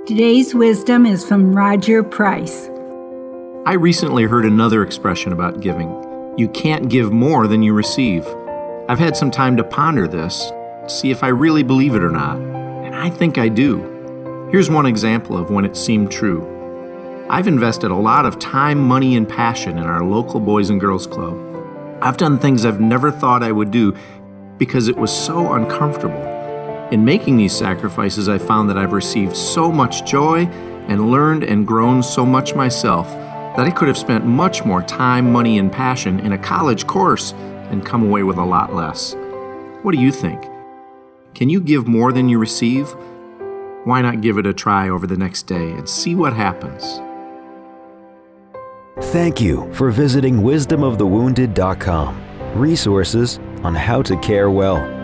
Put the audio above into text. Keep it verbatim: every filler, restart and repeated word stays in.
Today's wisdom is from Roger Price. I recently heard another expression about giving. You can't give more than you receive. I've had some time to ponder this, see if I really believe it or not, and I think I do. Here's one example of when it seemed true. I've invested a lot of time, money, and passion in our local Boys and Girls Club. I've done things I've never thought I would do because it was so uncomfortable. In making these sacrifices, I found that I've received so much joy and learned and grown so much myself that I could have spent much more time, money, and passion in a college course and come away with a lot less. What do you think? Can you give more than you receive? Why not give it a try over the next day and see what happens? Thank you for visiting wisdom of the wounded dot com. Resources on how to care well.